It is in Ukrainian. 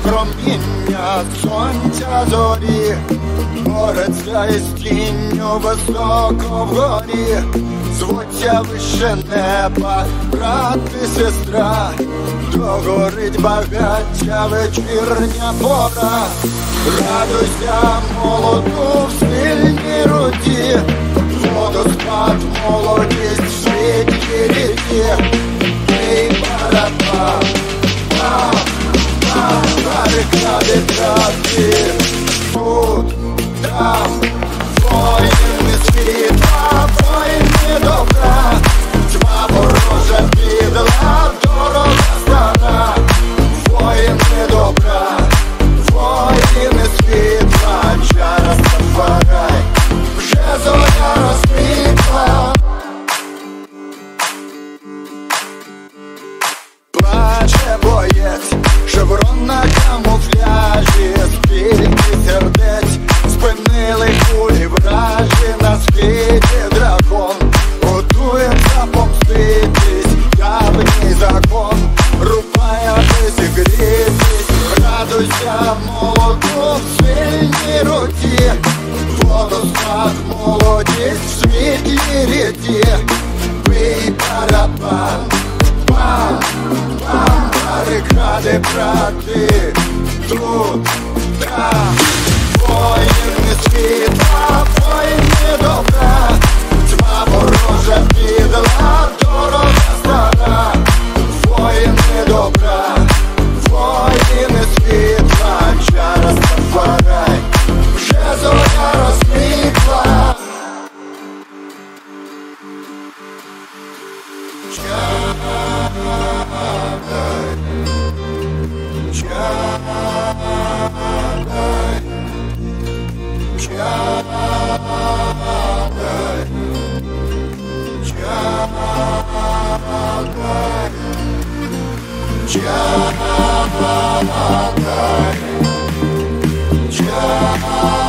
проміння сонця зорі, бореться із тінню високо вгорі. Звуться вище неба, брат і сестра, догорить багаття вечірня пора. Радуйся, молоду в сильній руці, водоспад, молодість в світлій ріці. Бий барабан, бам, бам, барикади траси. Тут, там, воїни світла, воїни добра, тьма ворожа підла, дорога стара. Воїни добра, воїни світла, час Рафарай, вже зоря розквітла. Плаче боєць, шеврон на камуфляжі, скільки сердець спинили кулі вражі. На схиді дракон готується помститись, давній закон рубає зігрітись. Радуйся, молоду в сильній руці, водоспад, молодість в світлій ріці. Бий барабан, бам, бам, барикади брати. Тут, там, воїни світла, воїни добра, тьма ворожа підла, дорога стара. Воїни добра, воїни світла, час Рафарай, вже зоря розквітла. Чагадай,